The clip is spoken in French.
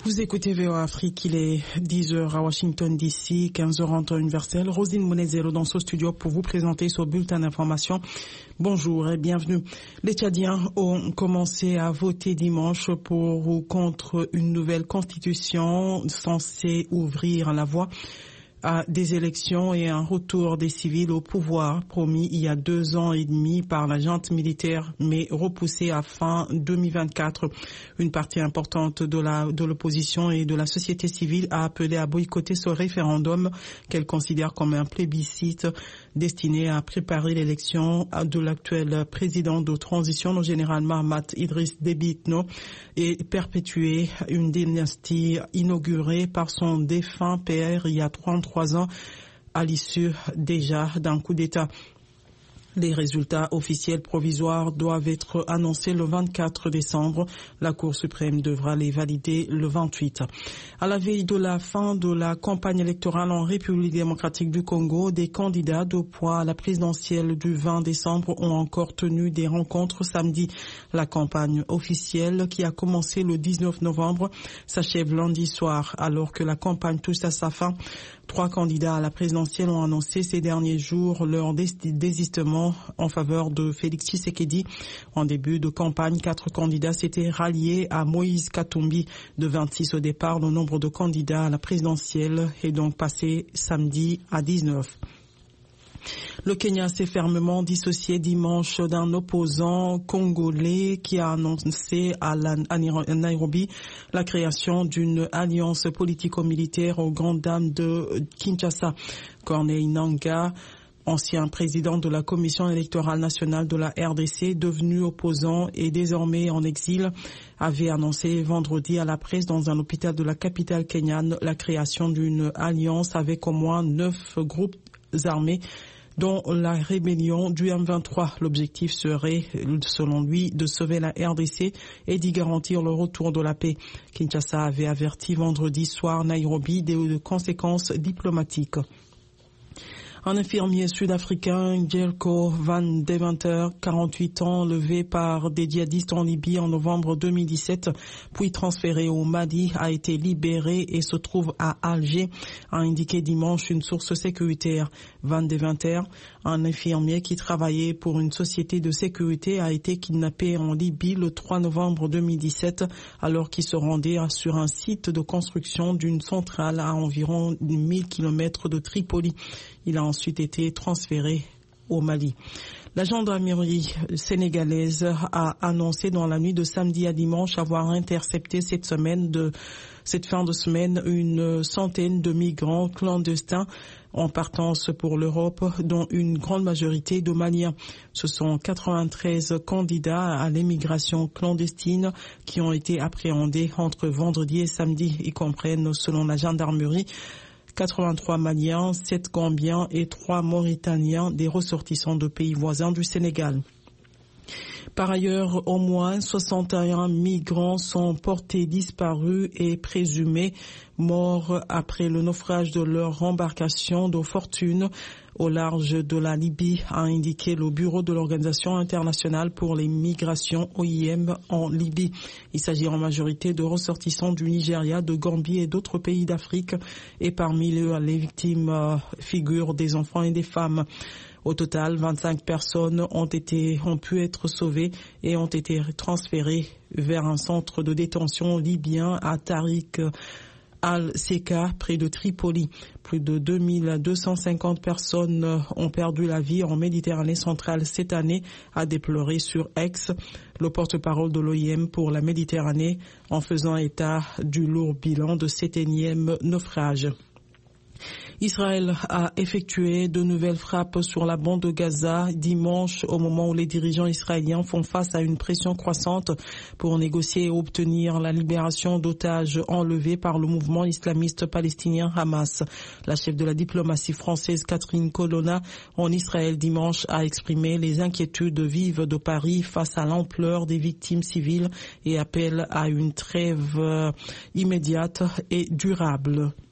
Vous écoutez VOA Afrique, il est 10h à Washington DC, 15h en temps universel. Rosine Monezero dans ce studio pour vous présenter ce bulletin d'information. Bonjour et bienvenue. Les Tchadiens ont commencé à voter dimanche pour ou contre une nouvelle constitution censée ouvrir la voie à des élections et un retour des civils au pouvoir promis il y a 2 ans et demi par la junte militaire, mais repoussé à fin 2024. Une partie importante de l'opposition et de la société civile a appelé à boycotter ce référendum qu'elle considère comme un plébiscite destiné à préparer l'élection de l'actuel président de transition, le général Mahamat Idriss Déby Itno, et perpétuer une dynastie inaugurée par son défunt père il y a 33 ans à l'issue déjà d'un coup d'État. Les résultats officiels provisoires doivent être annoncés le 24 décembre. La Cour suprême devra les valider le 28. À la veille de la fin de la campagne électorale en République démocratique du Congo, des candidats de poids à la présidentielle du 20 décembre ont encore tenu des rencontres samedi. La campagne officielle, qui a commencé le 19 novembre, s'achève lundi soir, alors que la campagne touche à sa fin. 3 candidats à la présidentielle ont annoncé ces derniers jours leur désistement en faveur de Félix Tshisekedi. En début de campagne, 4 candidats s'étaient ralliés à Moïse Katumbi. De 26 au départ, le nombre de candidats à la présidentielle est donc passé samedi à 19. Le Kenya s'est fermement dissocié dimanche d'un opposant congolais qui a annoncé à Nairobi la création d'une alliance politico-militaire aux grandes dames de Kinshasa. Corneille Nangaa, ancien président de la Commission électorale nationale de la RDC, devenu opposant et désormais en exil, avait annoncé vendredi à la presse dans un hôpital de la capitale kenyane la création d'une alliance avec au moins 9 groupes armés dont la rébellion du M23. L'objectif serait, selon lui, de sauver la RDC et d'y garantir le retour de la paix. Kinshasa avait averti vendredi soir Nairobi des conséquences diplomatiques. Un infirmier sud-africain, Jelko Van Deventer, 48 ans, levé par des djihadistes en Libye en novembre 2017, puis transféré au Mali, a été libéré et se trouve à Alger, a indiqué dimanche une source sécuritaire. Van Deventer, un infirmier qui travaillait pour une société de sécurité, a été kidnappé en Libye le 3 novembre 2017, alors qu'il se rendait sur un site de construction d'une centrale à environ 1000 km de Tripoli. Il a ensuite été transféré au Mali. La gendarmerie sénégalaise a annoncé dans la nuit de samedi à dimanche avoir intercepté cette fin de semaine une centaine de migrants clandestins en partance pour l'Europe, dont une grande majorité de Maliens. Ce sont 93 candidats à l'émigration clandestine qui ont été appréhendés entre vendredi et samedi. Ils comprennent, selon la gendarmerie, 83 Maliens, 7 Gambiens et 3 Mauritaniens, des ressortissants de pays voisins du Sénégal. Par ailleurs, au moins 61 migrants sont portés disparus et présumés morts après le naufrage de leur embarcation de fortune au large de la Libye, a indiqué le bureau de l'Organisation internationale pour les migrations OIM en Libye. Il s'agit en majorité de ressortissants du Nigeria, de Gambie et d'autres pays d'Afrique, et parmi eux, les victimes figurent des enfants et des femmes. Au total, 25 personnes ont pu être sauvées et ont été transférées vers un centre de détention libyen à Tariq al-Seka, près de Tripoli. Plus de 2250 personnes ont perdu la vie en Méditerranée centrale cette année, a déploré sur X le porte-parole de l'OIM pour la Méditerranée, en faisant état du lourd bilan de cet énième naufrage. Israël a effectué de nouvelles frappes sur la bande de Gaza dimanche, au moment où les dirigeants israéliens font face à une pression croissante pour négocier et obtenir la libération d'otages enlevés par le mouvement islamiste palestinien Hamas. La chef de la diplomatie française Catherine Colonna en Israël dimanche a exprimé les inquiétudes vives de Paris face à l'ampleur des victimes civiles et appelle à une trêve immédiate et durable.